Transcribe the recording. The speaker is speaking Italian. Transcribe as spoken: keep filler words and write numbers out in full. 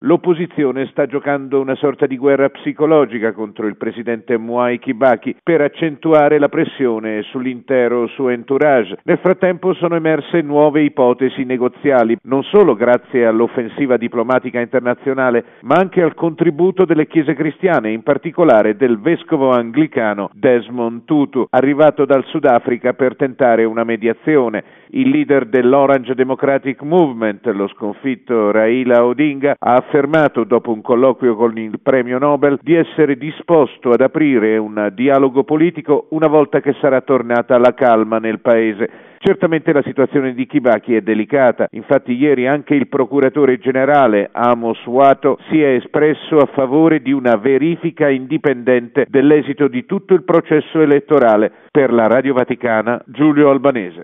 l'opposizione sta giocando una sorta di guerra psicologica contro il presidente Mwai Kibaki per accentuare la pressione sull'intero suo entourage. Nel frattempo sono emerse nuove ipotesi negoziali, non solo grazie all'offensiva diplomatica internazionale, ma anche al contributo delle chiese cristiane, in particolare del vescovo anglicano Desmond Tutu, arrivato dal Sudafrica per tentare una mediazione. Il leader dell'Orange Democratic Movement, lo sconfitto Raila Odinga, ha affermato dopo un colloquio con il premio Nobel di essere disposto ad aprire un dialogo politico una volta che sarà tornata la calma nel paese. Certamente la situazione di Kibaki è delicata, infatti ieri anche il procuratore generale Amos Wato si è espresso a favore di una verifica indipendente dell'esito di tutto il processo elettorale. Per la Radio Vaticana, Giulio Albanese.